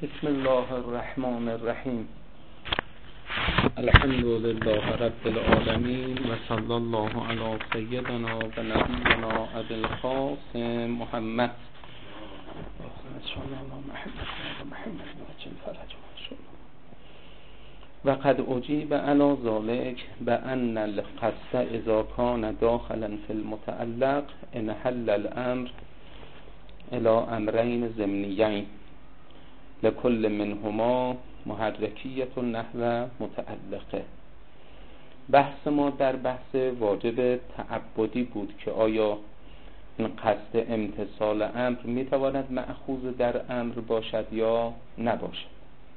بسم الله الرحمن الرحیم. الحمد لله رب العالمین و صلی الله علی سیدنا و نبینا ابی القاسم محمد و قد اجیب علی ذلک بان القصد اذا کان داخلا فی المتعلق انحل الامر الى امرین ضمنیین لكل منهما محرکیت نحو متعلقه. بحث ما در بحث واجب تعبدی بود که آیا این قصد امتثال امر میتواند مأخوذ در امر باشد یا نباشد.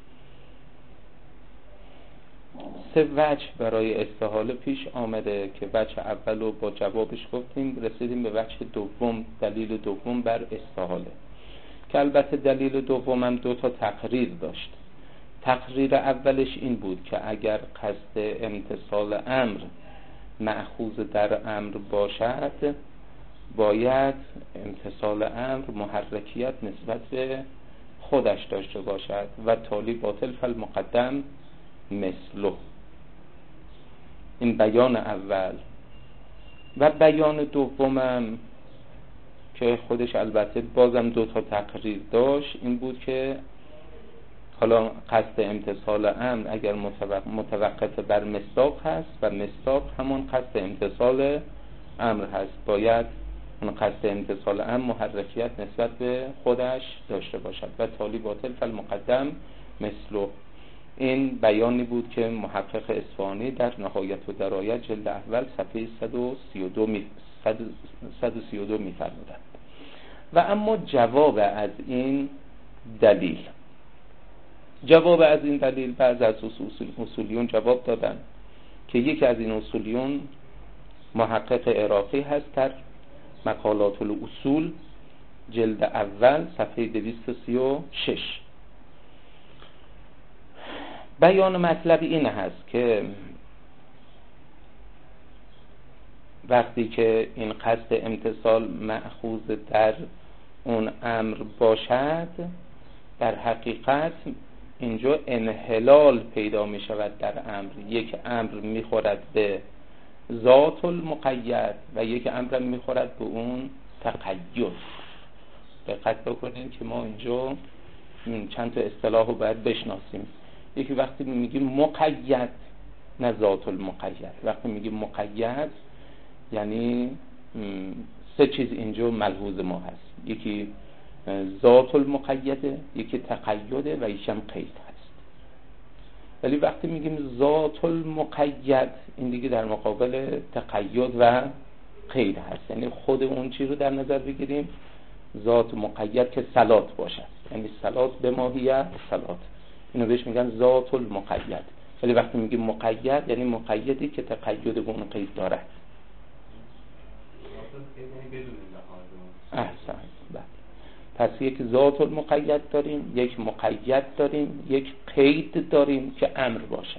سه وجه برای استحاله پیش آمده که وجه اول رو با جوابش گفتیم، رسیدیم به وجه دوم، دلیل دوم بر استحاله که البته دلیل دومم دو تا تقریر داشت. تقریر اولش این بود که اگر قصد امتثال امر مأخوذ در امر باشد باید امتثال امر محرکیت نسبت به خودش داشته باشد و تالی باطل فالمقدم مثله. این بیان اول. و بیان دومم که خودش البته بازم دو تا تقریر داشت این بود که حالا قصد امتثال امر اگر متوقف بر مصداق هست و مصداق همون قصد امتثال امر هست باید اون قصد امتثال امر محرکیت نسبت به خودش داشته باشد و تالی باطل فالمقدم مثله. این بیانی بود که محقق اصفهانی در نهایت و درایت جلد اول صفحه 132 می‌فرمودند. و اما جواب از این دلیل بعض از اصولیون جواب دادن که یکی از این اصولیون محقق عراقی هست در مقالات الاصول جلد اول صفحه 236. بیان مطلب این هست که وقتی که این قصد امتثال مأخوذ در اون امر باشد در حقیقت اینجا انحلال پیدا می شود در امر. یک امر می خورد به ذات المقید و یک امر می خورد به اون تقید. دقت بکنید که ما اینجا چند تا اصطلاح رو باید بشناسیم. یکی وقتی میگیم مقید نه ذات المقید. وقتی میگیم مقید یعنی سه چیز اینجا ملحوظ ما هست، یکی ذات المقیده، یکی تقیده و یکی هم قید هست. ولی وقتی میگیم ذات المقید این دیگه در مقابل تقید و قید هست، یعنی خود اون چیز رو در نظر بگیریم ذات مقید که صلات باشد، یعنی صلات به ماهیت صلات، اینو بهش میگن ذات المقید. ولی وقتی میگیم مقید یعنی مقیدی که تقید و اون قید دارد. احسن. پس یک ذات المقید داریم، یک مقید داریم، یک قید داریم که امر باشد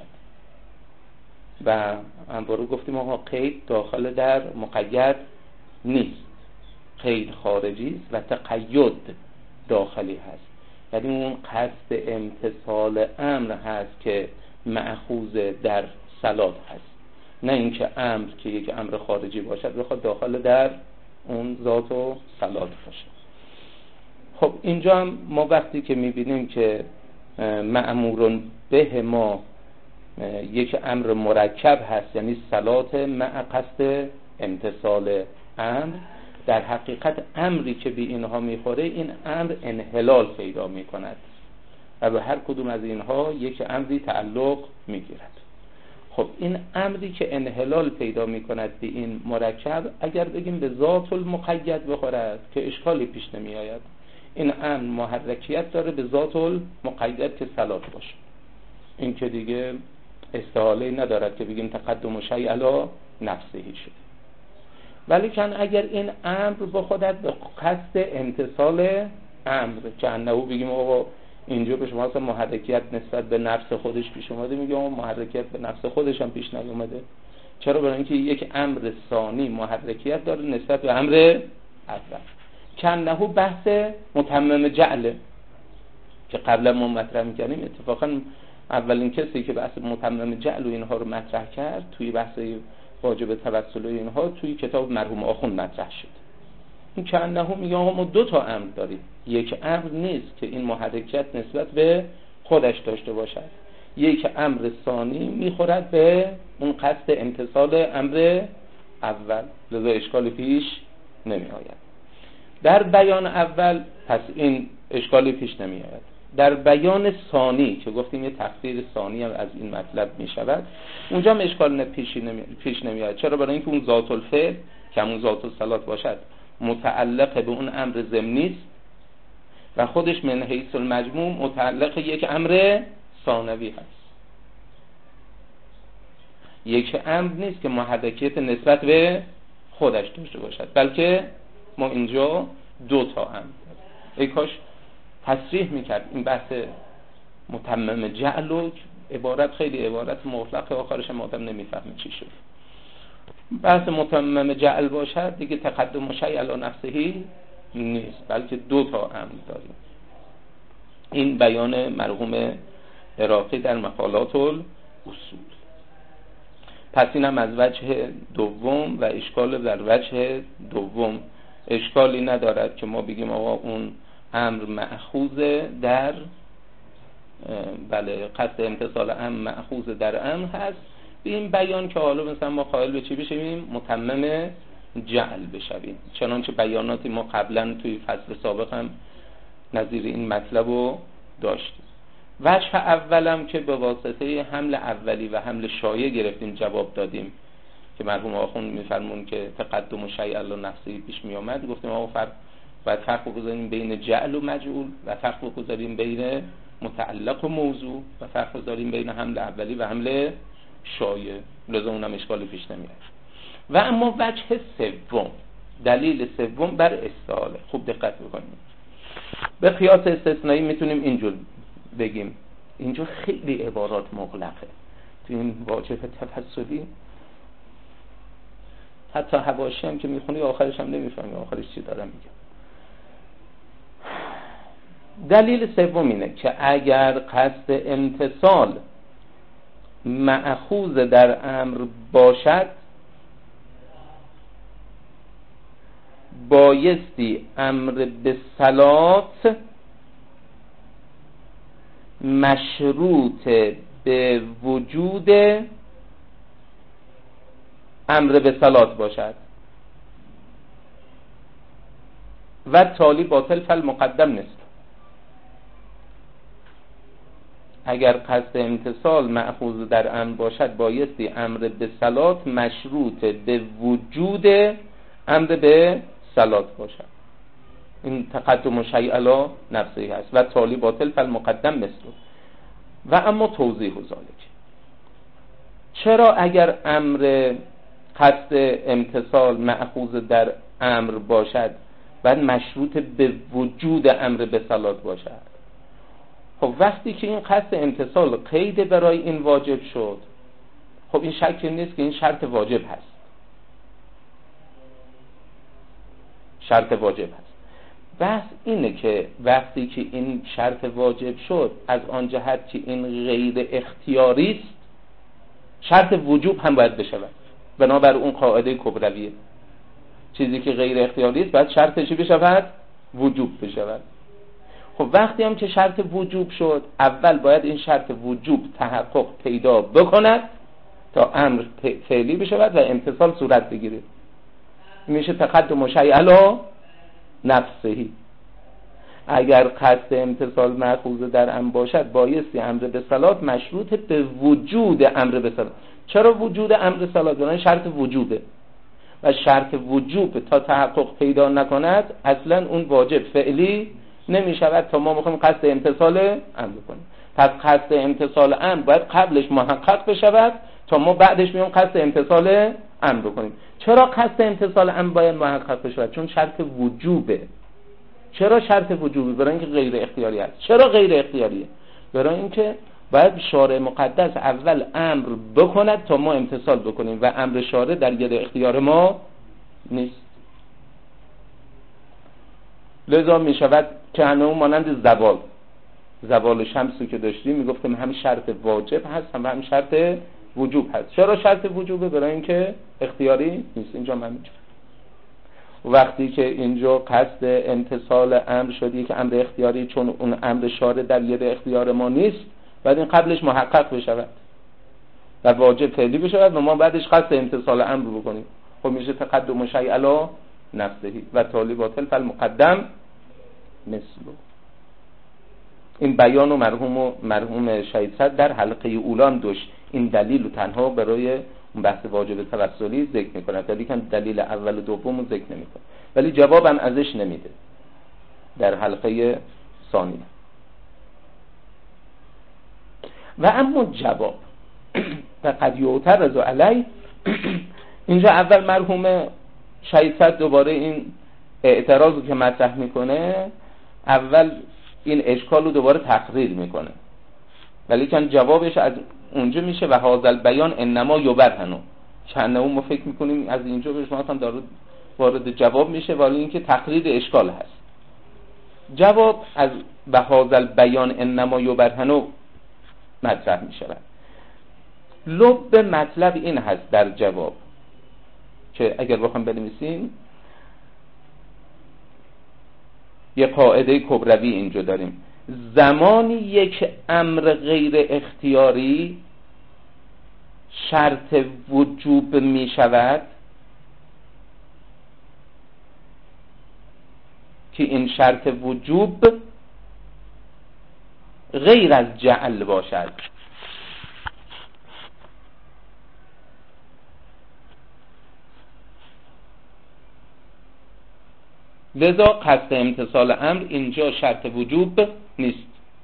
و امروز گفتیم آقا قید داخل در مقید نیست، قید خارجی است و تقید داخلی هست. یعنی اون قصد امتثال امر هست که مأخوذ در صلات هست، نه اینکه امر که یک امر خارجی باشد بخواد داخل در اون ذات و صلات باشه. خب اینجا هم ما وقتی که میبینیم که مأمورون به ما یک امر مرکب هست یعنی صلات مع قصد امتثال امر، در حقیقت امری که به اینها میخوره این امر انحلال پیدا میکند و به هر کدوم از اینها یک امری تعلق میگیرد. خب این امری که انحلال پیدا میکند به این مرکب اگر بگیم به ذات المقید بخورد که اشکالی پیش نمی آید، این امر محرکیت داره به ذات المقید که صلات باشه. این که دیگه استحاله ندارد که بگیم تقدم شیء علی نفسه شد. ولی کن اگر این امر بخورد به قصد امتثال امر که انه بگیم آقا اینجا به شما اصلا محرکیت نسبت به نفس خودش پیش اومده، میگم محرکیت به نفس خودش هم پیش نیومده. چرا؟ برای اینکه یک امر ثانی محرکیت داره نسبت به امر اول. کنه بحث متمم جعله که قبلا ما مطرح می‌کردیم. اتفاقا اولین کسی که بحث متمم جعل و اینها رو مطرح کرد توی بحث واجب توسل و اینها توی کتاب مرحوم آخوند مطرح شد. این که انه میگه ما دو تا امر داریم، یک امر نیست که این محرکیت نسبت به خودش داشته باشد، یک امر ثانی میخورد به اون قصد امتصال امر اول، لذا اشکالی پیش نمی آید. در بیان اول پس این اشکالی پیش نمی آید. در بیان ثانی که گفتیم یه تفسیر ثانی هم از این مطلب می شود، اونجا هم اشکال پیش نمی آید. چرا؟ برای اینکه اون ذات الفعل که همون ذات الصلات باشد متعلق به اون امر ضمنی است و خودش من حیث المجموع متعلق یک امر ثانوی هست. یک امر نیست که محرکیت نسبت به خودش داشته باشد، بلکه ما اینجا دو تا امر داریم. ای کاش تصریح میکرد این بحث متمم جعل و عبارت خیلی عبارت مطلق آخرش هم آدم نمیفهمه چی شد. بحث متمم جعل باشد دیگه تقدم شیء علی نفسهی نیست، بلکه دو تا امر داریم. این بیان مرحوم عراقی در مقالات الاصول. پس اینم از وجه دوم و اشکال در وجه دوم اشکالی ندارد که ما بگیم آقا اون امر مأخوذ در قصد امتصال امر مأخوذ در امر هست، به این بیان که حالا مثلا ما قائل به چی بشیم؟ متمم جعل بشویم، چنانچه بیاناتی ما قبلا توی فصل سابق هم نظیر این مطلب رو داشتیم. وجه اولم که به واسطه حمل اولی و حمل شایع گرفتیم جواب دادیم که مرحوم آخوند میفرمون که تقدم شیء علی نفسه پیش می آمد، گفتیم آقا باید فرق بگذاریم بین جعل و مجعول و فرق بگذاریم بین متعلق و موضوع و فرق بگذاریم بین حمل اولی و حمل شایع، لذا اونم اشکال پیش نمیاد. و اما وجه سوم، دلیل سوم بر استعاله، خوب دقت بکنیم. به قیاس استثنایی میتونیم اینجور بگیم، اینجا خیلی عبارات مغلقه تو این واجب تفصیلی، حتی حواشی هم که میخونی آخرش هم نمیفهمی آخرش چی دارم میگم. دلیل سوم اینه که اگر قصد امتصال مأخوذ در امر باشد بایستی امر به صلات مشروط به وجود امر به صلات باشد و تالی باطل فالمقدم نیست. اگر قصد امتصال مأخوذ در امر باشد بایستی امر به صلات مشروط به وجود امر به صلات باشد. این تقدم شیء علی نفسه هست و تالی باطل فالمقدم مثل. و اما توضیح ذالک، چرا اگر امر قصد امتصال مأخوذ در امر باشد باید مشروط به وجود امر به صلات باشد؟ خب وقتی که این قصد امتصال قید برای این واجب شد، خب این شک نیست که این شرط واجب هست، شرط واجب هست. بحث اینه که وقتی که این شرط واجب شد از آن جهت که این غیر اختیاری است، شرط وجوب هم باید بشود بنابر اون قاعده کبرویه. چیزی که غیر اختیاری است باید شرطش بشود وجوب بشود. خب وقتی هم که شرط وجوب شد، اول باید این شرط وجوب تحقق پیدا بکند تا امر فعلی بشود و امتصال صورت بگیره. میشه تقدم شیء علی نفسهی. اگر قصد امتصال مأخوذ در امر باشد بایستی امر به صلات مشروط به وجود امر به صلات. چرا وجود امر صلات؟ یعنی شرط وجوبه و شرط وجوب تا تحقق پیدا نکند اصلا اون واجب فعلی نمی شود تا ما میخوایم قصد امتصال امر کنیم. پس قصد امتصال امر باید قبلش محقق بشود تا ما بعدش میام قصد امتصال امر کنیم. چرا قصد امتصال امر باید محقق بشود؟ چون شرط وجوبه. چرا شرط وجوبه؟ برای اینکه غیر اختیاری است. چرا غیر اختیاریه؟ برای اینکه باید شارع مقدس اول امر بکند تا ما امتصال بکنیم و امر شارع در ید اختیار ما نیست. لذا می شود که همون مانند زوال شمسی که داشتیم میگفتیم هم شرط واجب هست هم شرط وجوب هست. چرا شرط وجوبه؟ برای اینکه اختیاری نیست. اینجا همینجا وقتی که اینجا قصد امتثال امر شدی که امر اختیاری، چون اون امر شارع در ید اختیار ما نیست، بعد این قبلش محقق بشود و واجب فعلی بشود و ما بعدش قصد امتثال امر بکنیم. خب میشه تقدم شیء علی نفسه و تالی باطل فالمقدم مثلو. این بیان و مرحوم شهید صدر در حلقه اولان داشت این دلیل رو تنها برای اون بحث واجب توسلی ذکر میکنه، ولی که دلیل اول و دوم رو ذکر نمیکنه، ولی جوابم ازش نمیده در حلقه ثانیه. و اما جواب و قد یعترض علی اینجا اول مرحوم شهید صدر دوباره این اعتراض رو که مطرح میکنه اول این اشکال رو دوباره تقریر میکنه، ولی که جوابش از اونجا میشه و هذا البیان انما یبرهن. چند ما فکر میکنیم از اینجا به شما هم داره وارد جواب میشه، ولی اینکه تقریر اشکال هست. جواب از و هذا البیان انما یبرهن مطرح میشه. لب مطلب این هست در جواب که اگر بخوام بنویسیم یه قاعده کبروی اینجا داریم: زمانی یک امر غیر اختیاری شرط وجوب می شود که این شرط وجوب غیر از جعل باشد. لذا قصد امتثال امر اینجا شرط وجوب نیست.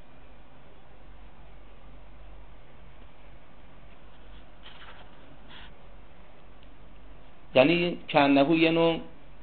یعنی کانه یه نوع،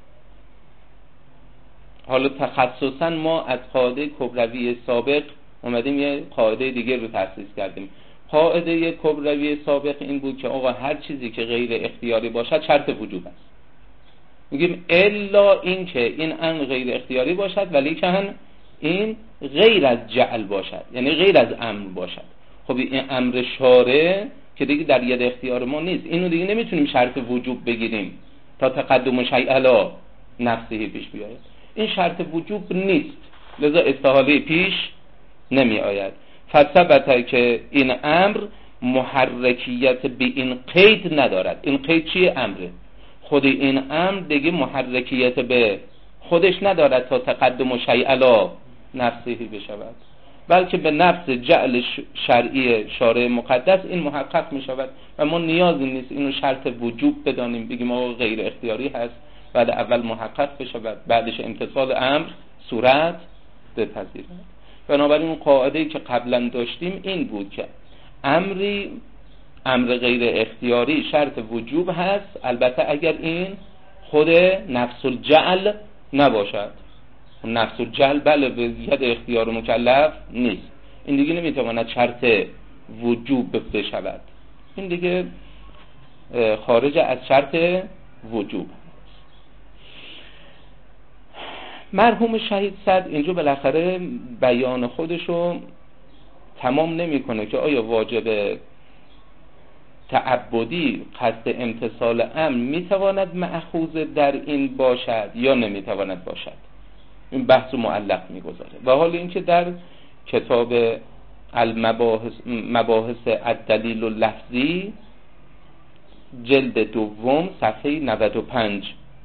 حالا تخصصا ما از قاعده کبروی سابق اومدیم یه قاعده دیگه رو تأسیس کردیم. قاعده کبروی سابق این بود که آقا هر چیزی که غیر اختیاری باشد شرط وجوب است. میگیم الا این که این امر غیر اختیاری باشد ولی که این غیر از جعل باشد، یعنی غیر از امر باشد. خب این امر شارع که دیگه در ید اختیار ما نیست، اینو دیگه نمیتونیم شرط وجوب بگیریم تا تقدم شیء علی نفسه پیش بیاید. این شرط وجوب نیست، لذا استحاله پیش نمی آید. فثبت که این امر محرکیت به این قید ندارد. این قید چیه؟ امره. خود این امر دیگه محرکیت به خودش ندارد تا تقدم شیء علی نفسه بشود، بلکه به نفس جعل شرعی شارع مقدس این محقق می شود و ما نیازی نیست اینو شرط وجوب بدانیم، بگیم آقا غیر اختیاری هست بعد اول محقق بشود بعدش امتثال امر صورت بپذیرد. بنابراین اون قاعده‌ای که قبلا داشتیم این بود که امر غیر اختیاری شرط وجوب هست، البته اگر این خود نفس الجعل نباشد. نفس الجعل بله به ید اختیار مکلف نیست، این دیگه نمیتواند شرط وجوب بشود، این دیگه خارج از شرط وجوب. مرحوم شهید صدر اینجا بالاخره بیان خودشو تمام نمیکنه که آیا واجب تعبدی قصد امتثال امر میتواند مأخوذ در این باشد یا نمیتواند باشد. این بحث معلق میگذاره. و حال اینکه در کتاب مباحث الدلیل اللفظی جلد دوم صفحه 95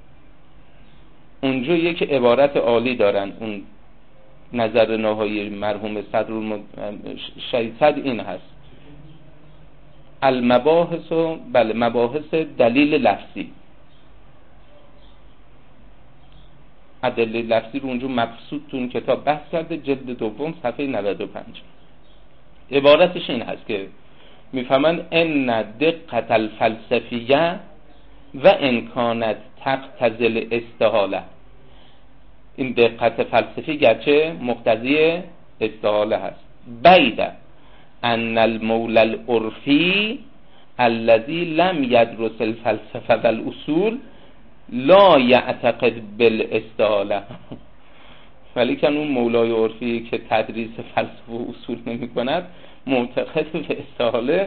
اونجا یک عبارت عالی دارن، اون نظر نهایی مرحوم شهید صدر این هست: المباحث مباحث دلیل لفظی. دلیل لفظی رو اونجا مبسوط تو اون کتاب بحث کرده، جلد دوم صفحه 95. عبارتش این هست که میفهمن ان دقت الفلسفیه و ان کانت تقتضی الاستحاله. این دقت فلسفی گرچه مقتضی استحاله هست. بعید ان المولى العرفی الذي لم يدرس الفلسفه والاصول لا يعتقد بالاستحاله. ولی که اون مولای عرفی که تدریس فلسفه و اصول نمی کند معتقد به استحاله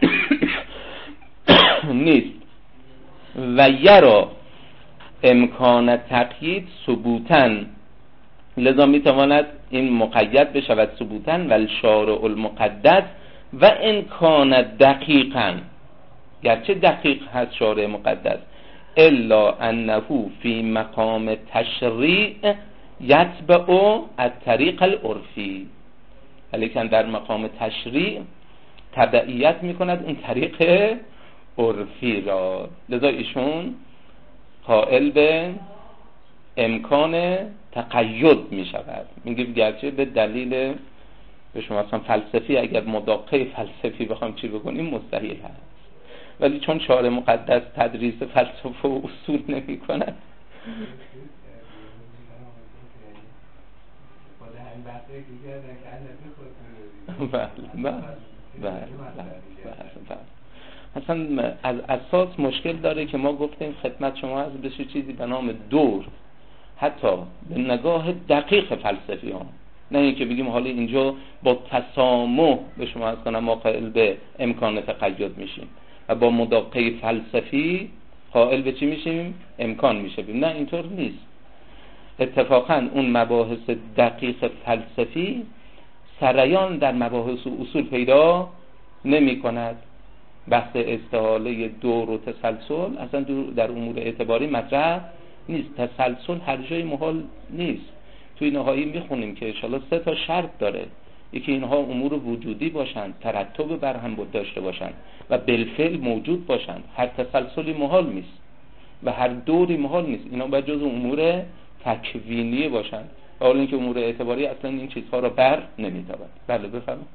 نیست. و یرا امکان تقیید ثبوتاً، لذا می تواند این مقید بشود ثبوتاً و الشارع المقدس و امکان دقیقاً، گرچه دقیق هست شارع مقدس، الا انه فی مقام تشریع یتبع الطریق العرفی، ولیکن در مقام تشریع تبعیت می کند اون طریق عرفی را. لذا ایشون قائل به امکان تقید می شود، میگه گرچه به دلیل به شما اصلا فلسفی، اگر مداقه فلسفی بخوام چی بکنیم مستحیل هست، ولی چون شارع مقدس تدریس فلسفه و اصول نمی کند اصلا از اساس مشکل داره که ما گفتیم خدمت شما از بشه چیزی به نام دور، حتی به نگاه دقیق فلسفی ها، نه اینکه بگیم حالا اینجا با تسامح به شما از کنم ما قائل به امکان تقید میشیم و با مداقه فلسفی قائل به چی میشیم؟ امکان میشیم. نه اینطور نیست. اتفاقا اون مباحث دقیق فلسفی سریان در مباحث و اصول پیدا نمی کند. بحث استحاله دور و تسلسل اصلا در امور اعتباری مطرح نیست. تسلسل هر جای محال نیست. توی نهایی میخونیم که انشاءالله 3 شرط داره. یکی اینها امور وجودی باشند، ترتب بر هم داشته باشند و بالفعل موجود باشند. هر تسلسلی محال نیست و هر دوری محال نیست. اینا باید جز امور تکوینی باشند، حالا اینکه امور اعتباری اصلا این چیزها را بر نمیتابد. بله بفرمایید.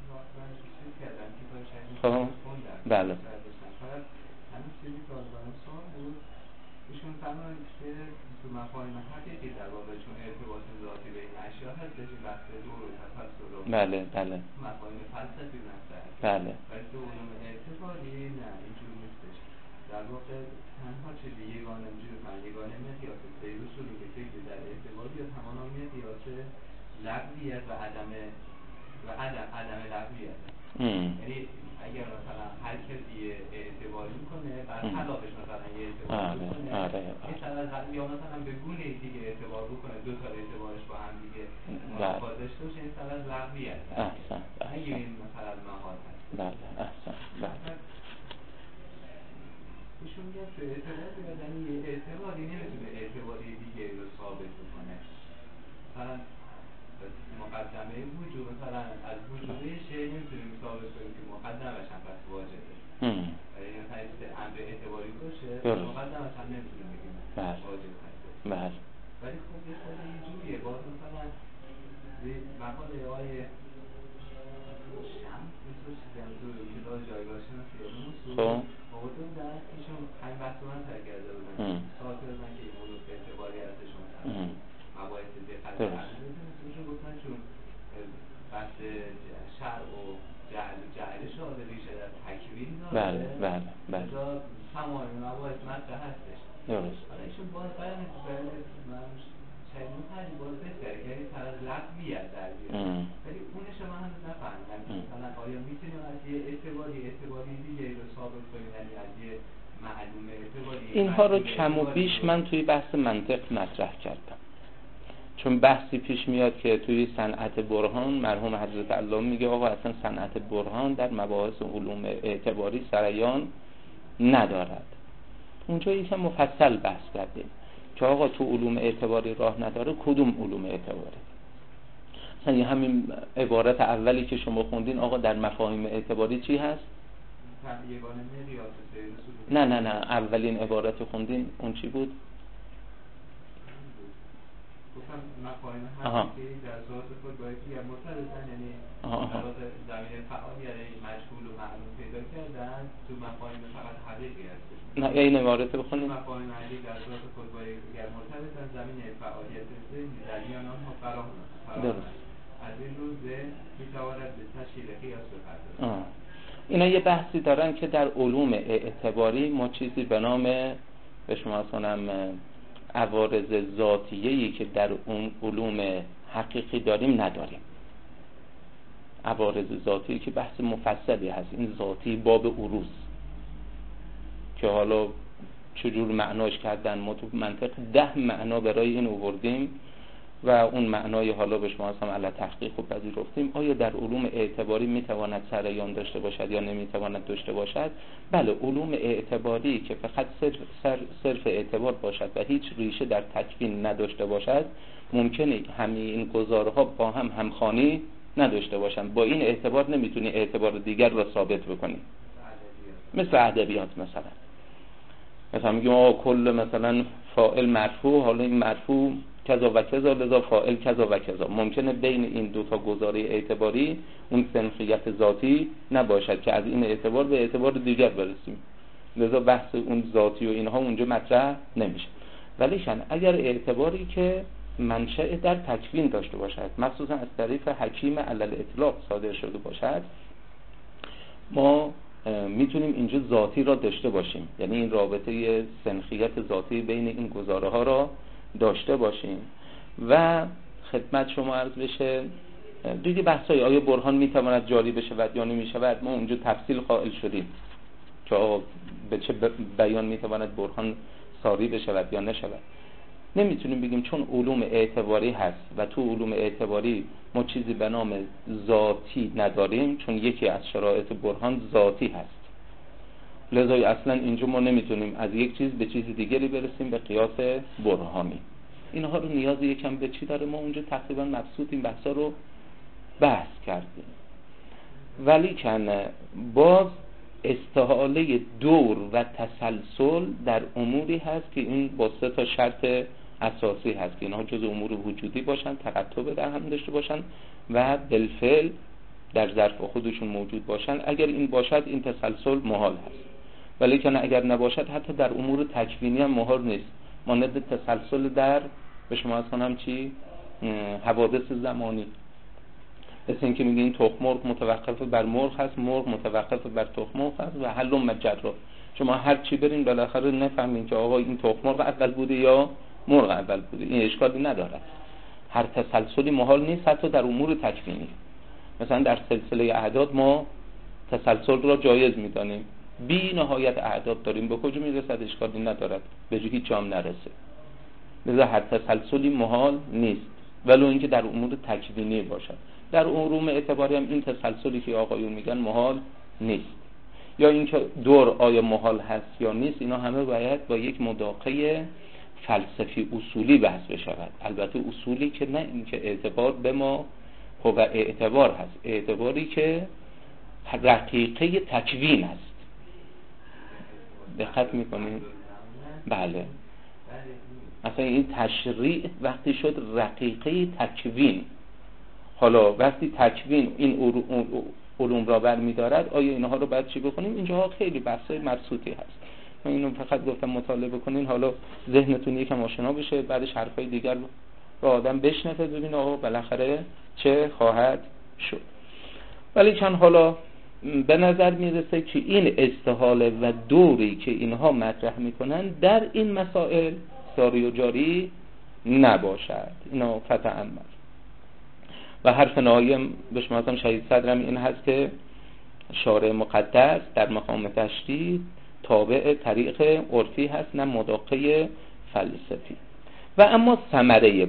خب بله همین چیزی که آزادانه سوال بود ایشون فرمایید که تو مفاهیم حقیقی در واقع چون ارتباط ذاتی بین اشیا هستش، بحث دور و تفسر و بله مفاهیم فلسفی مطرح است. بله ولی تو علوم اعتباری نه اینجور نیستش. در واقع تنها چیزی یگانه یگانه مقیاس سیر و سلوک فکری در اعتباری یا تماما مقیاس لغویت و عدم لغویت. یعنی اگر مثلا هر کسی اعتباری کنه بعد خلافش مثلا یه اعتباری کنه این طرف یا مثلا به گونه دیگه اعتبار بکنه، 2 تا اعتبارش با هم دیگه موافق داشته باشه، این طرف لغویت. احسن اگه این مثلا محال هست. بله احسن. بله ایشون میگه تو اعتبار یعنی یه اعتباری نمیتونه اعتباری دیگه رو ثابت بکنه. مثلا مقدمه وجود مثلا از وجودی شیء نمیتونیم ثابت کنیم که مقدمش هم پس واجبه. یعنی مثلا امر اعتباری باشه مقدمش هم نمیتونیم بگیم واجب هست. بله ولی خب یه خود اینجوریه. باز مثلا مقاله آقای شمس مثل چیزی هم تو کتاب جایگاه شناسی علوم اصول آقایون در ایشون همین بحث من تر کرده بودن ساعت بزن که این موضوع به اعتباری ازشون مباحث دقت ایشون گفتن چون بحث شرع و جعل شاده ریشه در تکوین داره. بله تمام مباحث مطرح هستش. درست. حالا ایشون باز برای من شاید متعلی باز بهتره که این طرز لغویت در بیاره، ولی اونش رو من هنوز نفهمیدم. مثلا آیا میتونیم از یه اعتباری دیگه رو ثابت کنیم، یعنی از یه معلوم اعتباری اینها رو کم و بیش من توی بحث منطق مطرح کردم، چون بحثی پیش میاد که توی صنعت برهان مرحوم حضرت علامه میگه آقا اصلا صنعت برهان در مباحث علوم اعتباری سریان ندارد. اونجا یکم مفصل بحث کردیم که آقا تو علوم اعتباری راه نداره، کدوم علوم اعتباری؟ مثلا همین عبارت اولی که شما خوندین آقا در مفاهیم اعتباری چی هست؟ نه اولین عبارت خوندین اون چی بود؟ گفتم مفاهیم حقیقی در ذات خود باید که مرتبطن، یعنی زمین فعالیت مجهول و معلوم پیدا کردن تو مفاهیم فقط حقیقی هست. نه این عبارت بخونیم. مفاهیم حقیقی در ذات خود باید که مرتبطن زمین فعالیت در میان آنها فراهم درست. از این رو ذهن میتواند به تشکیل قیاس بپردازد. اینا یه بحثی دارن که در علوم اعتباری ما چیزی به نام به شما اصلا عوارض ذاتیه‌ای که در اون علوم حقیقی داریم نداریم. عوارض ذاتی که بحث مفصلی هست، این ذاتی باب عروض که حالا چجور معناش کردن، ما تو منطق 10 معنا برای این آوردیم و اون معنای حالا به شما هم علی تحقیق خوب پذیرفتیم. آیا در علوم اعتباری میتواند سریان داشته باشد یا نمیتواند داشته باشد؟ بله، علوم اعتباری که فقط صرف اعتبار باشد و هیچ ریشه در تکوین نداشته باشد، ممکنه همین گزارها با هم همخوانی نداشته باشند. با این اعتبار نمیتونی اعتبار دیگر را ثابت بکنی. مثل ادبیات مثلا میگیم کل مثلا فاعل مرفوع، حالا این مرفوع کذا و کذا لذا فاعل کذا و کذا. ممکنه بین این دو تا گزاره اعتباری اون سنخیت ذاتی نباشد که از این اعتبار به اعتبار دیگر برسیم، لذا بحث اون ذاتی و اینها اونجا مطرح نمیشه. ولیکن اگر اعتباری که منشأ در تکوین داشته باشد، مخصوصا از طریق حکیم علی الاطلاق صادر شده باشد، ما میتونیم اینجا ذاتی را داشته باشیم، یعنی این رابطه سنخیت ذاتی بین این گزاره ها را داشته باشیم. و خدمت شما عرض بشه دیگه بحثای آیا برهان میتواند جاری بشه و یا نمیشود، ما اونجا تفصیل قائل شدیم که به چه بیان میتواند برهان ساری بشه و یا نشود. نمیتونیم بگیم چون علوم اعتباری هست و تو علوم اعتباری ما چیزی به نام ذاتی نداریم، چون یکی از شرایط برهان ذاتی هست، لذا اصلا اینجا ما نمیتونیم از یک چیز به چیز دیگری برسیم به قیاس برهانی. اینها رو نیازی یکم به چی داره، ما اونجا تقریبا مبسوط این بحثا رو بحث کردیم. ولی کنه باز استحاله دور و تسلسل در اموری هست که این با 3 تا شرط اساسی هست که اینها جز امور وجودی باشن، تقاطع در هم داشته باشن و بالفعل در ظرف خودشون موجود باشن. اگر این باشد این تسلسل محال هست، ولی که اگر نباشد حتی در امور تکوینی هم محال نیست. مانند تسلسل در به شما از کنم چی؟ حوادث زمانی. مثل این که میگه این تخم مرغ متوقف بر مرغ هست، مرغ متوقف بر تخم مرغ هست و حل مجرا. شما هر چی برین بالاخره نفهمین که آقا این تخم مرغ اول بوده یا مرغ اول بوده. این اشکالی نداره. هر تسلسلی محال نیست حتی در امور تکوینی. مثلا در سلسله اعداد ما تسلسل را جایز میدانیم، بی نهایت اعداد داریم، به کجا میرسد اشکالی ندارد، به جای هیچ جام نرسه. لذا هر تسلسلی محال نیست ولو اینکه در امور تکوینی باشد. در علوم اعتباری هم این تسلسلی که آقایون میگن محال نیست. یا اینکه دور آیا محال هست یا نیست، اینا همه باید با یک مداقه فلسفی اصولی بحث بشود. البته اصولی که نه اینکه اعتبار به ما هو اعتبار هست، اعتباری که رقیقه تکوین است. دقت میکنید؟ بله. اصلا این تشریع وقتی شد رقیقه تکوین، حالا وقتی تکوین این علوم را برمی‌دارد، آیا اینها رو باید چی بکنیم؟ اینجاها خیلی بحثای مبسوطی هست. من اینو فقط گفتم مطالعه بکنین، حالا ذهنتون یکم آشنا بشه، بعدش حرفای دیگر رو آدم بشنفه ببینه آقا بالاخره چه خواهد شد. ولی چند حالا به نظر میرسه که این استحاله و دوری که اینها مطرح میکنن در این مسائل ساری و جاری نباشد. اینا فتعمل. و حرف نهایی به شما هم شهید صدرم این هست که شارع مقدس در مقام تشدید تابع طریق عرفی هست نه مداقه فلسفی. و اما ثمره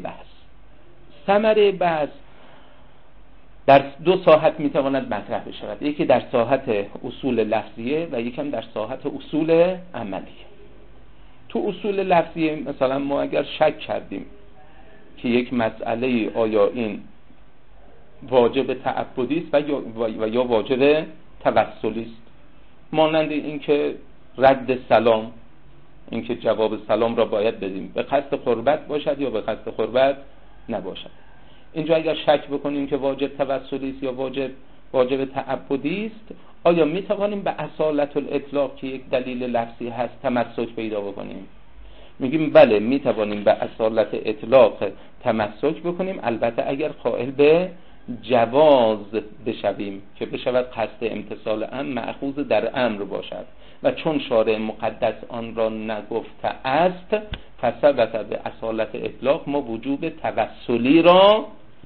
بحث در 2 ساحت میتواند مطرح بشود، یکی در ساحت اصول لفظیه و یکم در ساحت اصول عملیه. تو اصول لفظیه مثلا ما اگر شک کردیم که یک مسئله آیا این واجب تعبدی است و یا واجب توسلی است، مانند این که رد سلام، این که جواب سلام را باید بدیم به قصد قربت باشد یا به قصد قربت نباشد. اینجا اگر شک بکنیم که واجب توسلی است یا واجب تعبدی است، آیا می توانیم به اصالت الاطلاق که یک دلیل لفظی هست تمسک پیدا بکنیم؟ میگیم بله می توانیم به اصالت اطلاق تمسک بکنیم، البته اگر قائل به جواز بشویم که بشود قصد امتثال امر مأخوذ در امر باشد و چون شارع مقدس آن را نگفته است فثبت به اصالت اطلاق ما وجوب توسلی را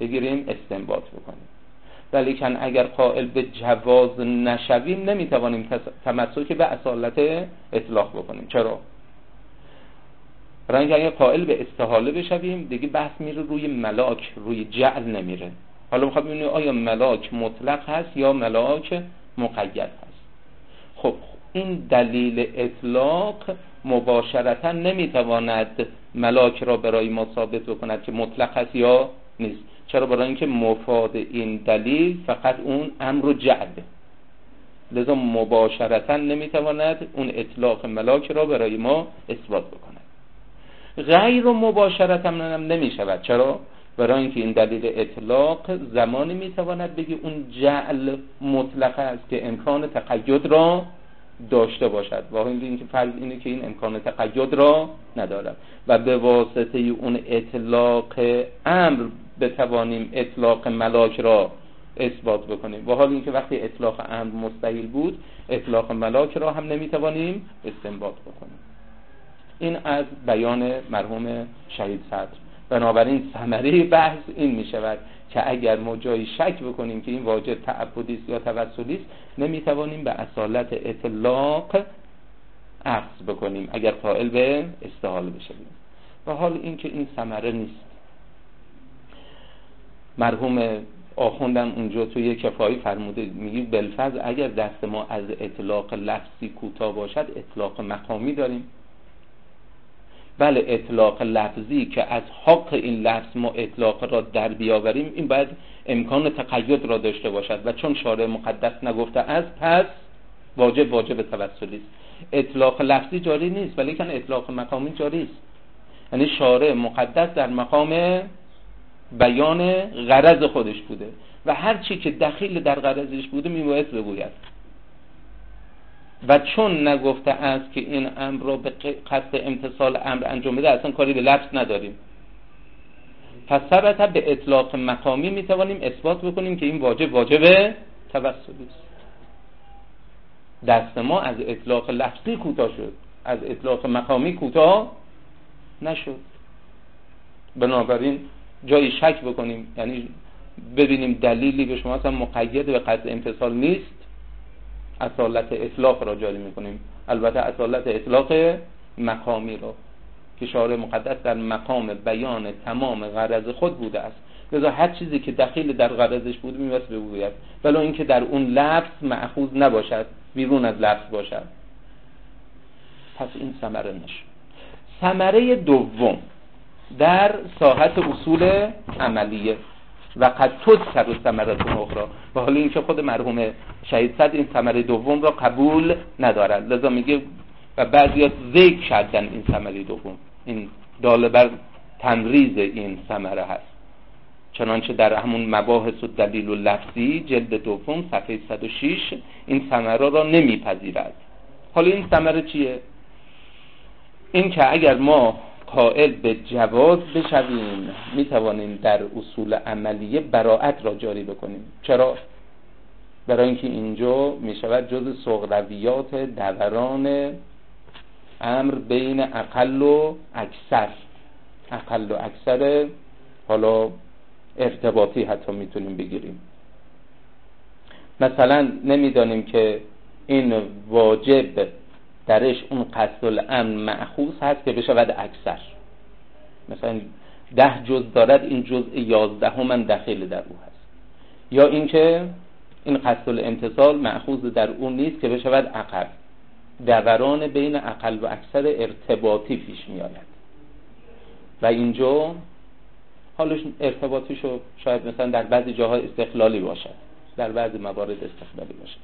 بگیریم استنباط بکنیم. ولیکن اگر قائل به جواز نشویم نمیتوانیم تمسک به اصالت اطلاق بکنیم. چرا؟ برای اینکه اگر قائل به استحاله بشویم دیگه بحث میره روی ملاک، روی جعل نمیره. حالا میخواد ببینیم آیا ملاک مطلق هست یا ملاک مقید هست. خب این دلیل اطلاق مباشرتا نمیتواند ملاک را برای ما ثابت بکند که مطلق هست یا نیست. چرا؟ برای اینکه مفاد این دلیل فقط اون امر و جعله، لذا مباشرتا نمیتواند اون اطلاق ملاک را برای ما اثبات بکند. غیر مباشرتا نمیشود. چرا؟ برای اینکه این دلیل اطلاق زمانی میتواند بگی اون جعل مطلق است که امکان تقید را داشته باشد، و اینکه فرض اینه که این امکان تقید را ندارد و به واسطه اون اطلاق امر بتوانیم اطلاق ملاک را اثبات بکنیم، و حال اینکه وقتی اطلاق امر مستحیل بود اطلاق ملاک را هم نمیتوانیم استنباط بکنیم. این از بیان مرحوم شهید صدر. بنابراین ثمره بحث این می شود که اگر ما جایی شک بکنیم که این واجب تعبدی است یا توسلی است نمیتوانیم به اصالت اطلاق اخذ بکنیم اگر قائل به استحاله بشویم. و حال این که این ثمره نیست. مرحوم آخوندم اونجا توی کفایی فرموده، میگه بالفرض اگر دست ما از اطلاق لفظی کوتاه باشد اطلاق مقامی داریم. بله اطلاق لفظی که از حق این لفظ ما اطلاق را در بیاوریم این باید امکان تقید را داشته باشد و چون شارع مقدس نگفته است پس واجب توسلی است. اطلاق لفظی جاری نیست ولیکن اطلاق مقامی جاری است. یعنی شارع مقدس در مقام بیان غرض خودش بوده و هر چی که دخیل در غرضش بوده میباید بگوید، و چون نگفته است که این امر را به قصد امتصال امر انجام بده اصلا کاری به لفظ نداریم، پس ثبت به اطلاق مقامی میتوانیم اثبات بکنیم که این واجب توسلی است. دست ما از اطلاق لفظی کوتاه شد، از اطلاق مقامی کوتاه نشد. بنابراین جایی شک بکنیم یعنی ببینیم دلیلی به شما اصلا مقید به قصد امتصال نیست، اصالت اطلاق را جاری میکنیم. البته اصالت اطلاق مقامی را که شارع مقدس در مقام بیان تمام غرض خود بوده است، لذا هر چیزی که دخیل در غرضش بود میباید بگوید، ولو اینکه در اون لفظ مأخوذ نباشد، بیرون از لفظ باشد. پس این ثمره نشد. ثمره دوم در ساحت اصول عملیه و قد تذکر ثمرة اخرى، و حالا اینکه خود مرحوم شهید صدر این ثمره دوم را قبول ندارد، لذا میگه و بعضیات ذکر کردن این ثمره دوم، این داله بر تمریز این ثمره هست، چنانچه در همون مباحث و دلیل و لفظی جلد دوم صفحه 106 این ثمره را نمیپذیرد. حالا این ثمره چیه؟ این که اگر ما قائل به جواز بشویم میتوانیم در اصول عملیه براءت را جاری بکنیم. چرا؟ برای اینکه اینجا میشود جز صغرویات دوران امر بین اقل و اکثر حالا ارتباطی حتی میتونیم بگیریم. مثلا نمیدانیم که این واجب درش اون قصد الامر مأخوذ هست که بشود اکثر. مثلا 10 جز دارد، این جزء 11 من داخل در او هست. یا اینکه این قصد الامتصال مأخوذ در اون نیست که بشود اقل. دوران بین اقل و اکثر ارتباطی پیش می آید و اینجا حالش ارتباطیشو شاید مثلا در بعضی جاها استقلالی باشد، در بعضی موارد استقلالی باشد.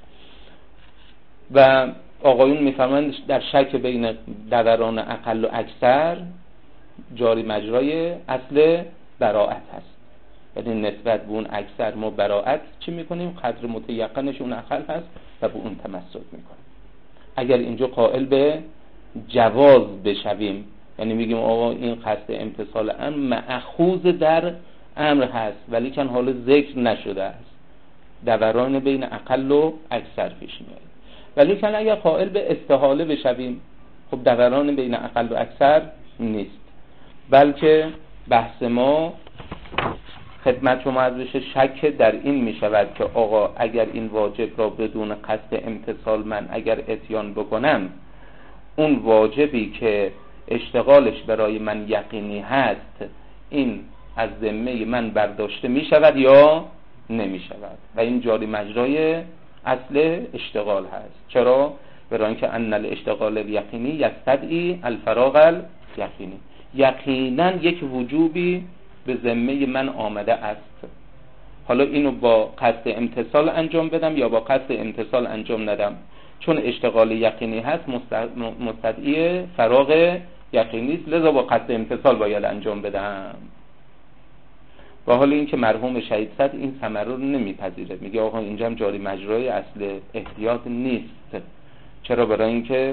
و آقایون میفرمایند در شک بین دوران اقل و اکثر جاری مجرای اصل براءت هست، یعنی نسبت به اون اکثر ما براءت چی میکنیم؟ قدر متیقنش اون اقل هست و به اون تمسک میکنیم. اگر اینجا قائل به جواز بشویم یعنی میگیم آقا این قصد امتصال امر مأخوذ در امر هست ولی کن حال ذکر نشده است، دوران بین اقل و اکثر پیش میاد. ولی کن اگر قائل به استحاله بشویم خب دوران بین اقل و اکثر نیست، بلکه بحث ما خدمت شما از بشه شک در این می شود که آقا اگر این واجب را بدون قصد امتثال من اگر اتیان بکنم، اون واجبی که اشتغالش برای من یقینی هست این از ذمه من برداشته می شود یا نمی شود. و این جاری مجرای اصل اشتغال هست. چرا؟ برای اینکه ان الاشتغال یقینی یستدعی الفراغ الیقینی، یقینا یک وجوبی به ذمه من آمده است. حالا اینو با قصد امتثال انجام بدم یا با قصد امتثال انجام ندم، چون اشتغال یقینی هست مستدعی فراغ یقینی است، لذا با قصد امتثال باید انجام بدم. و حالا این که مرحوم شهید صد این ثمره رو نمیپذیره، میگه آقا اینجا هم جاری مجرای اصل احتیاط نیست. چرا؟ برای اینکه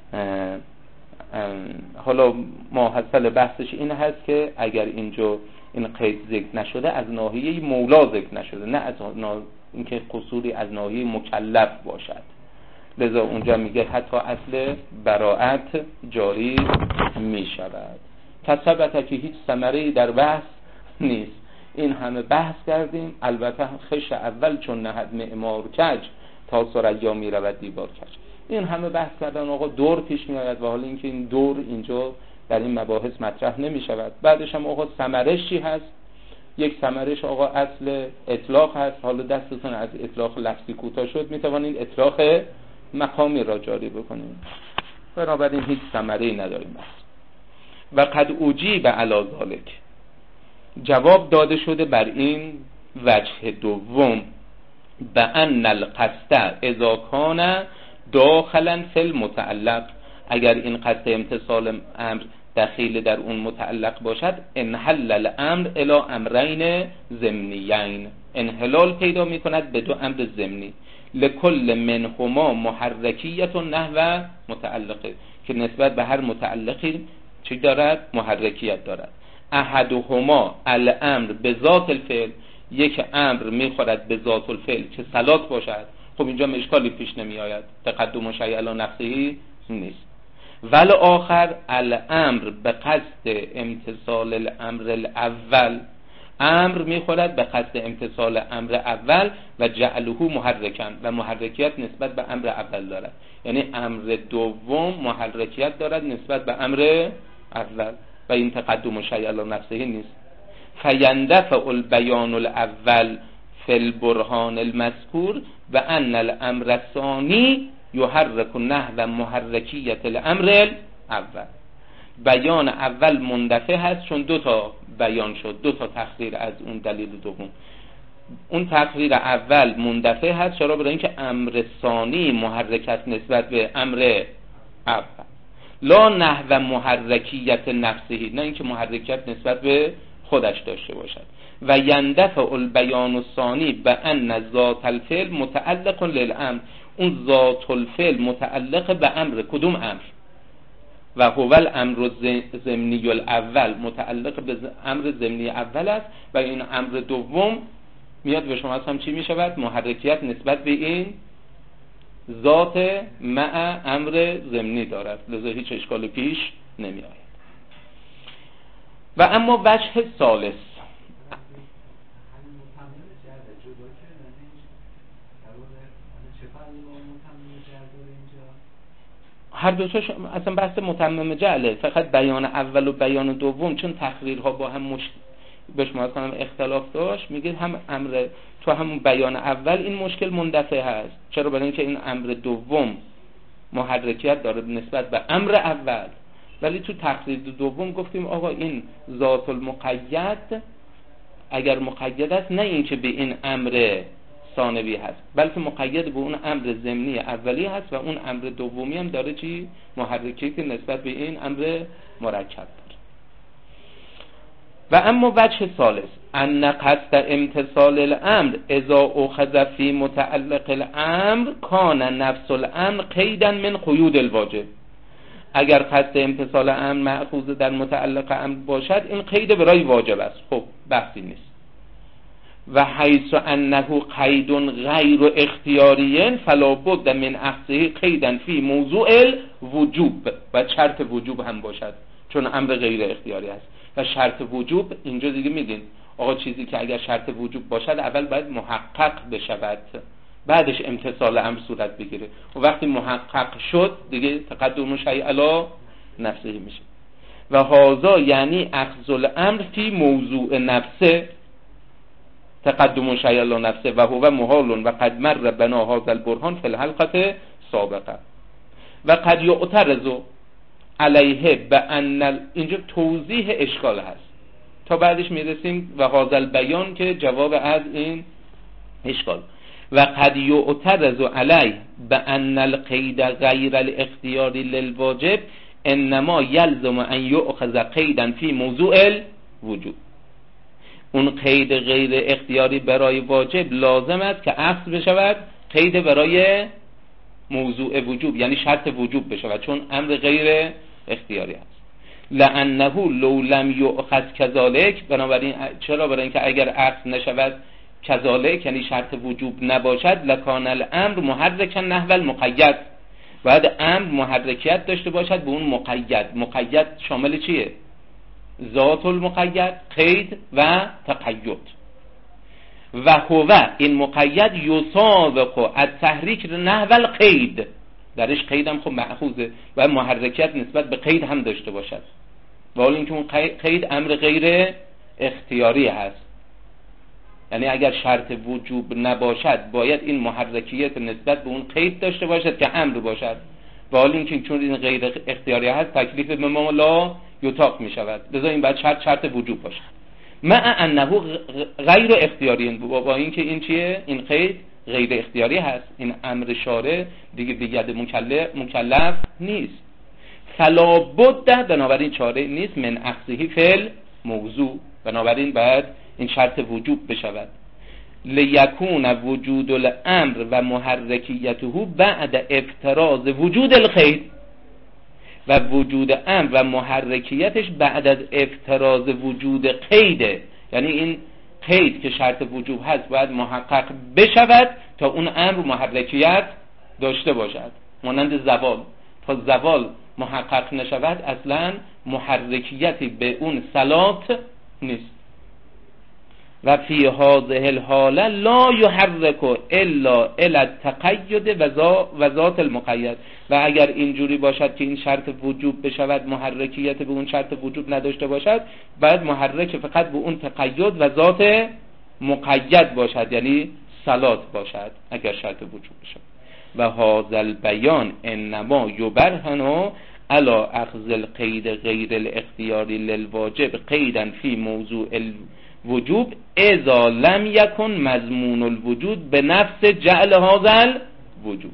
حالا ماحصل بحثش این هست که اگر اینجا این قید ذکر نشده از ناحیه مولا ذکر نشده، نه از اینکه قصوری از ناحیه مکلف باشد، لذا اونجا میگه حتی اصل براءت جاری می شود. تثبته که هیچ ثمره‌ای در بحث نیست. این همه بحث کردیم، البته خش اول چون نهد معمار کج تا سریا می رود دیوار کج. این همه بحث کردن آقا دور پیش می آید و حالا اینکه این دور اینجا در این مباحث مطرح نمی شود. بعدش هم آقا ثمرش چی هست؟ یک ثمرش آقا اصل اطلاق هست. حالا دستتون از اطلاق لفظی کوتاه شد، می توانید اطلاق مقامی را جاری بکنید. بنابراین هیچ ثمره‌ای نداریم. و قد اجیب علی ذلک، جواب داده شده بر این وجه دوم، به ان القصد اذا کان داخلا فی المتعلق، اگر این قصد امتثال امر دخیل در اون متعلق باشد، انحل الامر الی امرین ضمنیین، انحلال پیدا می کند به دو امر ضمنی، لکل منهما محرکیت نحو متعلقه، که نسبت به هر متعلقی چی دارد؟ محرکیت دارد. احدهما الامر به ذات الفعل، یک امر میخورد به ذات الفعل که صلات باشد. خب اینجا اشکالی پیش نمی آید، تقدم شیء علی نفسه نیست. ولی آخر الامر به قصد امتثال الامر الاول، امر میخورد به قصد امتثال امر اول و جعله محرکن، و محرکیت نسبت به امر اول دارد. یعنی امر دوم محرکیت دارد نسبت به امر اول و این تقدم شیء علی نفسه نیست. فیندفع البیان الاول فی البرهان المذکور و ان الامر الثانی یحرک نحو محرکیت الامر الاول. بیان اول مندفع هست چون دو تا بیان شد، دو تا تقریر از اون دلیل دوم. اون تقریر اول مندفع هست، چرا؟ برای اینکه امر ثانی محرکت نسبت به امر اول، لا نحو محرکیت نفسه، نه اینکه محرکیت نسبت به خودش داشته باشد. و یندفع البیان الثانی به ان ذات الفعل متعلق للامر، اون ذات الفعل متعلق به امر. کدوم امر؟ و هو الامر ضمنی الاول، متعلق به امر ضمنی اول است و این امر دوم میاد به شما هم چی می شود؟ محرکیت نسبت به این ذات مع امر ضمنی دارد، لذا هیچ اشکالی پیش نمی آید. و اما وجه ثالث، هر دوتاش اصلا بحث متمم جعله، فقط بیان اول و بیان دوم چون تقریرها با هم به شما کنم اختلاف داشت، میگه هم امر تو همون بیان اول این مشکل مندفع هست. چرا؟ برای اینکه این امر دوم محرکیت داره نسبت به امر اول، ولی تو تقریر دوم گفتیم آقا این ذات المقید اگر مقید است نه اینکه به این امر ثانوی هست، بلکه مقید به اون امر ضمنی اولی هست و اون امر دومی هم داره چی؟ محرکیت نسبت به این امر مرکب داره. و اما وجه ثالث، ان قصد امتثال الامر اذا اخذ فی متعلق الامر کان نفس الامر قیدا من قیود الواجب، اگر قصد امتثال امر مأخوذ در متعلق امر باشد این قید برای واجب است. خب بحثی نیست. و حیث انه قید غیر اختیاری فلا بد من اخذه قیدا فی موضوع الوجوب، و شرط وجوب هم باشد چون امر غیر اختیاری است. و شرط وجوب اینجا دیگه میدین آقا چیزی که اگر شرط وجوب باشد اول باید محقق بشود، بعدش امتثال امر صورت بگیره و وقتی محقق شد دیگه تقدم شیء علی نفسه میشه. و هذا یعنی اخذ الامر فی موضوع نفسه تقدم شیء علی نفسه و هو محال و قد مر بنا هذا البرهان فی الحلقه سابقه و قد یعترض علیه بان، اینجا توضیح اشکال هست تا بعدش میرسیم و هذا البیان که جواب از این اشکال. و قد یعترض علیه بان القید غیر الاختیاری للواجب انما یلزم ان یؤخذ قیدا فی موضوع الوجوب. اون قید غیر اختیاری برای واجب لازم است که اخذ بشود قید برای موضوع وجوب، یعنی شرط وجوب بشود، چون امر غیر اختیاری است. لانه لو لم یؤخذ کذالک، بنابراین چرا؟ برای اینکه اگر اخذ نشود کذالک یعنی شرط وجوب نباشد، لکان الامر محرکا نحو المقید، باید امر محرکیت داشته باشد به اون مقید. مقید شامل چیه؟ ذات المقید، قید و تقید. و هو این مقید یسابق التحریک نحو القید، درش قید هم خب مأخوذه و محرکیت نسبت به قید هم داشته باشد، و حال اینکه اون قید امر غیر اختیاری هست، یعنی اگر شرط وجوب نباشد باید این محرکیت نسبت به اون قید داشته باشد که امر باشد، و حال اینکه چون این غیر اختیاری هست تکلیف به ما لا یطاق می شود، لذا این باید شرط وجوب باشد. مع انه غیر اختیاری، با اینکه این چیه؟ این قید غیر اختیاری هست، این امر شارع دیگه به ید مکلف نیست. فلا بد، بنابراین چاره نیست، من اخذه فعل موضوع، بنابراین باید این شرط وجوب بشود. لیکون وجود الامر و محرکیته بعد افتراض وجود القید، و وجود امر و محرکیتش بعد از افتراض وجود قیده، یعنی این قید که شرط وجوب هست باید محقق بشود تا اون امر محرکیت داشته باشد، مانند زوال. تا زوال محقق نشود اصلا محرکیتی به اون صلات نیست. و فی هذه الحاله لا یحرک الا الی التقید و ذات المقید، و اگر اینجوری باشد که این شرط وجوب بشود محرکیت به اون شرط وجوب نداشته باشد، باید محرک فقط به اون تقید و ذات مقید باشد، یعنی صلات باشد اگر شرط وجوب بشود. و هذا البیان انما یبرهن علی اخذ القید غیر الاختیاری للواجب قیدا فی موضوع وجوب اذا لم یکن مضمون الوجود به نفس جعل هذا الوجوب.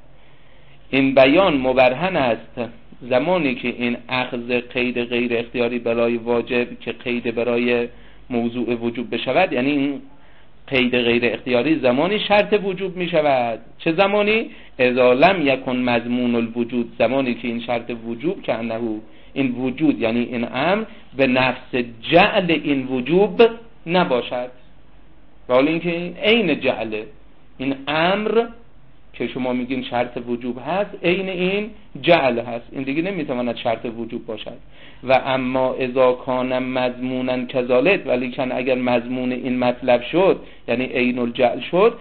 این بیان مبرهن است زمانی که این اخذ قید غیر اختیاری برای واجب که قید برای موضوع وجوب بشود، یعنی این قید غیر اختیاری زمانی شرط وجوب می شود. چه زمانی؟ اذا لم یکن مضمون الوجود، زمانی که این شرط وجوب که انه این وجود یعنی این امر به نفس جعل این وجوب نباشد، و حالا اینکه عین جعل این امر که شما میگین شرط وجوب هست عین این جعل هست، این دیگه نمیتواند شرط وجوب باشد. و اما اذا کان مضمونا کذالک، ولی کن اگر مضمون این مطلب شد یعنی عین الجعل شد،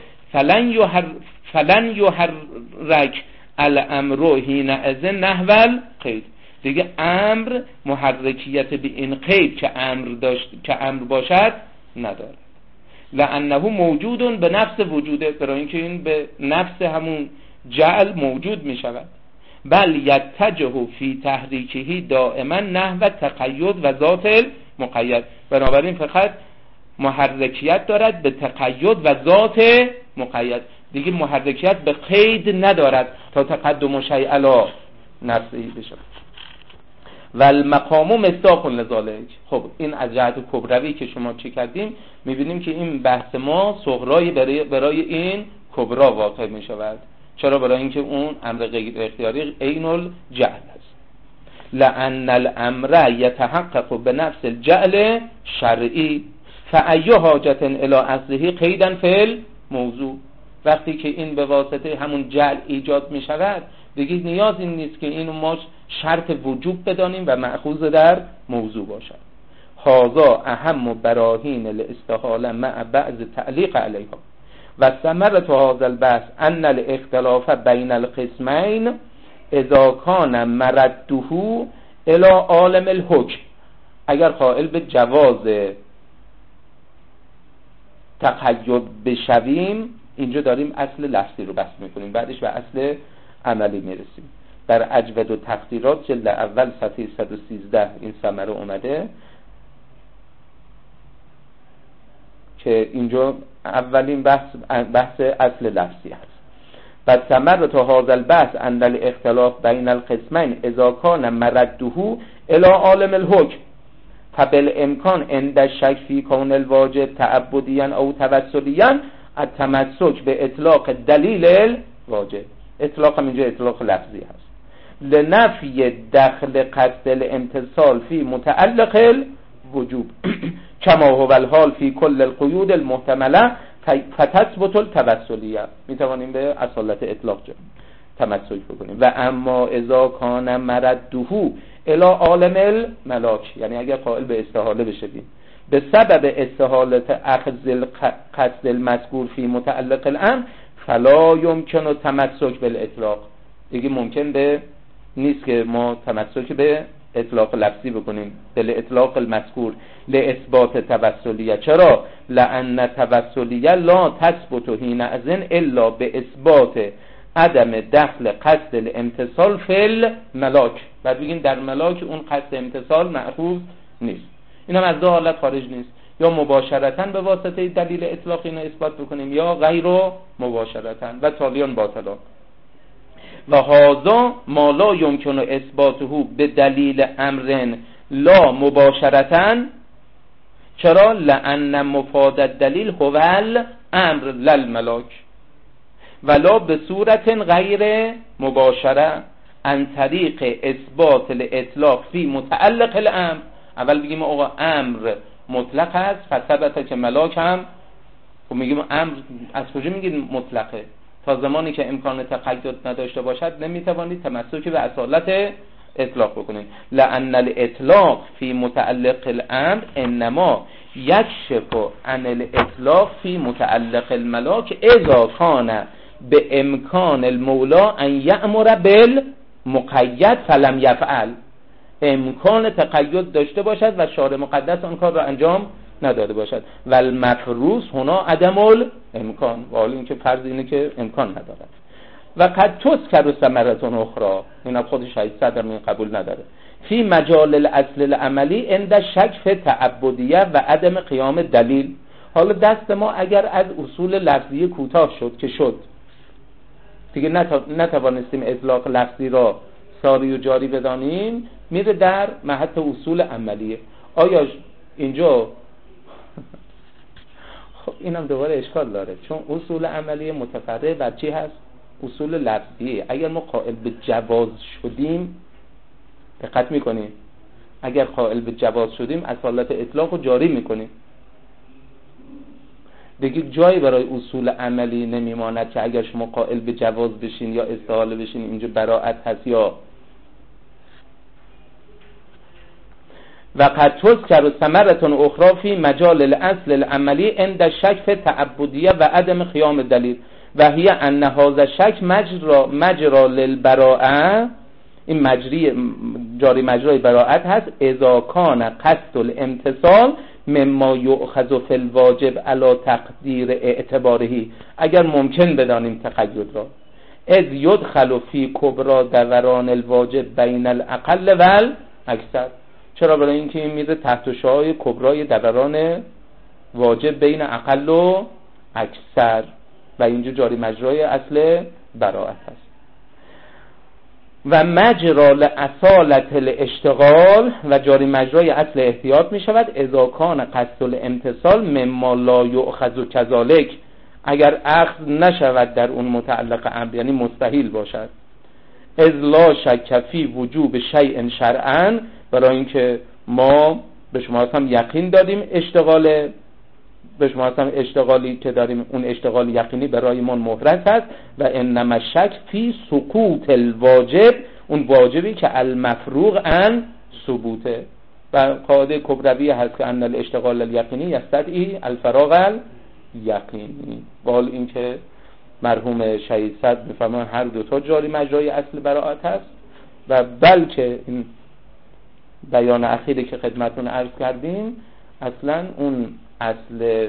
فلن یحرک الامر حینئذ نحو القید، دیگه امر محرکیت به این قید که امر باشد نداره. لانه موجود به نفس وجوده، برای اینکه این به نفس همون جعل موجود می شود. بل یتجه فی تحریکه دائما نحو تقید و ذات المقید، بنابراین فقط محرکیت دارد به تقید و ذات مقید، دیگه محرکیت به قید ندارد تا تقدم شیء علی نفسه بشه. و المقام مصداق لذالک. خب این از جهت کبروی که شما چه کردیم میبینیم که این بحث ما صغرای برای این کبرا واقع میشود. چرا؟ برای اینکه اون امر غیر اختیاری عین الجعل است. لأن الامر یتحقق بنفس الجعل شرعی فأی حاجت الی اصله قیدا فی الموضوع، وقتی که این به واسطه همون جعل ایجاد می شود دیگه نیازی نیست که اینو ما شرط وجوب بدانیم و مأخوذ در موضوع باشد. هذا اهم براهین الاستحاله مع بعض تعلیق علیها و ثمرة هذا البحث ان الاختلاف بین القسمین اذا کان مرده الى عالم الحکم. اگر قائل به جواز تقید بشویم، اینجا داریم اصل لفظی رو بحث میکنیم، بعدش به اصل عملی میرسیم. در اجود و تقدیرات جلد اول صفحه 113 این ثمره اومده که اینجا اولین بحث اصل لفظی هست. و ثمرة هذا البحث ان الاختلاف بین القسمین اذا کان مرده الى عالم الحکم فبالامکان عند الشک فی کون الواجب تعبدیا او توسلیا التمسک به اطلاق دلیل الواجب. اطلاق اینجا اطلاق لفظی هست. لنفی دخل قصد الامتصال فی متعلق الوجوب کما هو الحال فی کل القیود المحتمله فتثبت التوسلیه. میتوانیم به اصالت اطلاق تمسک بکنیم. و اما اذا کان مرده الى عالم الملاک، یعنی اگر قائل به استحاله بشویم به سبب استحالت اخذ قصد المذکور فی متعلق الامر فلا یمکن تمسک بالاطلاق. دیگه ممکن به نیست که ما تمسک به اطلاق لفظی بکنیم به اطلاق المذکور لاثبات توسلیه. چرا؟ لان توسلیه لا تثبت حینئذ الا به اثبات عدم دخل قصد الامتصال فی الملاک. بعد بگیم در ملاک اون قصد امتصال مأخوذ نیست. این هم از دو حالت خارج نیست، یا مباشرتاً به واسطه دلیل اطلاق اینو اثبات بکنیم یا غیر مباشرتاً و تالیان باطلا. و هذا ما لا یمکن اثباته به دلیل امر لا مباشرتاً. چرا؟ لأن مفاد الدلیل هو الامر للملاک ولا به صورت غیر مباشره عن طریق اثبات الاطلاق فی متعلق الامر. اول بگیم آقا امر مطلق است فثبت که ملاک هم، خب میگیم امر از کجا میگیم مطلقه؟ تا زمانی که امکان تقید نداشته باشد نمیتوانید تمسک به اصالت اطلاق بکنید. لأن الاطلاق فی متعلق الامر انما یکشف عن الاطلاق فی متعلق الملاک اذا کان به امکان المولا ان یأمر بالمقید فلم یفعل. امکان تقید داشته باشد و شارع مقدس آن کار را انجام نداده باشد. و المفروض هنا عدم الامکان، و حالا اینکه فرض اینه که امکان ندارد. و قد تذکر ثمرة اخرى، این خودش های صدر من قبول نداره، فی مجال الاصل العملی عند شک فی تعبدیه و عدم قیام دلیل. حالا دست ما اگر از اصول لفظی کوتاه شد که شد دیگه نتوانستیم اطلاق لفظی را ساری و جاری بدانیم، میره در محط اصول عملیه. آیا اینجا خب اینم دوباره اشکال داره، چون اصول عملیه متفرع بر چی هست؟ اصول لفظیه. اگر ما قائل به جواز شدیم، دقت میکنیم، اگر قائل به جواز شدیم اصالت اطلاق رو جاری میکنیم. دیگه جایی برای اصول عملی نمیماند که اگر شما قائل به جواز بشین یا استحاله بشین اینجا براءت هست یا. و قد تذکر ثمرة اخرى فی مجال الاصل العملی عند شک فی تعبدیه و عدم قیام دلیل و هی ان هذا شک مجرا للبراءه. این جاری مجرای براءت هست اذا کان قصد الامتصال مما یؤخذ فی الواجب علی تقدیر اعتبارهی. اگر ممکن بدانیم تقید را اذ یدخل فی کبرا دوران الواجب بین الاقل و الاکثر. چرا؟ برای اینکه این میره تحت شعاع کبرای دوران واجب بین اقل و اکثر و اینجا جاری مجرای اصل براءت هست. و مجرا لاصالة الاشتغال و جاری مجرای اصل احتیاط می شود اذا کان قصد الامتصال مما لا یؤخذ کذالک. اگر اخذ نشود در اون متعلق امر، یعنی مستحیل باشد. اذ لا شک فی وجوب شیء شرعا، برای اینکه ما به شما هم یقین دادیم به شما هم اشتغالی که داریم اون اشتغال یقینی برای ما محرز هست. و انما شک فی سقوط الواجب، اون واجبی که المفروغ عن ثبوته. و قاعده کبروی هست که ان الاشتغال الیقینی یستدعی الفراغ الیقینی. قال این که مرحوم شهید صدر میفرمان هر دوتا جاری مجرای اصل براءت هست و بلکه این بیان اخیری که خدمتون عرض کردیم اصلا اون اصل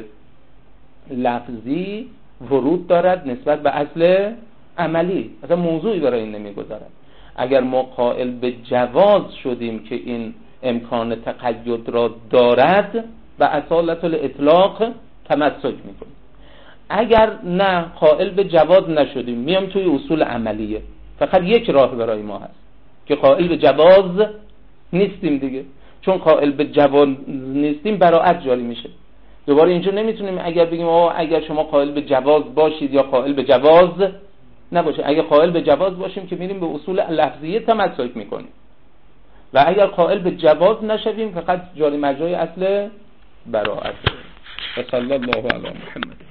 لفظی ورود دارد نسبت به اصل عملی، اصلا موضوعی برای این نمیگذارد. اگر ما قائل به جواز شدیم که این امکان تقید را دارد و اصالت الاطلاق تمسک میکنیم، اگر نه قائل به جواز نشدیم میام توی اصول عملیه، فقط یک راه برای ما هست که قائل به جواز نیستیم دیگه، چون قائل به جواز نیستیم براءت جاری میشه. دوباره اینجا نمیتونیم اگر بگیم اگر شما قائل به جواز باشید یا قائل به جواز نباشید. اگر قائل به جواز باشیم که میریم به اصول لفظیه تمسک میکنیم و اگر قائل به جواز نشویم فقط جاری مجرای اصل براءت. صلی الله علی محمد.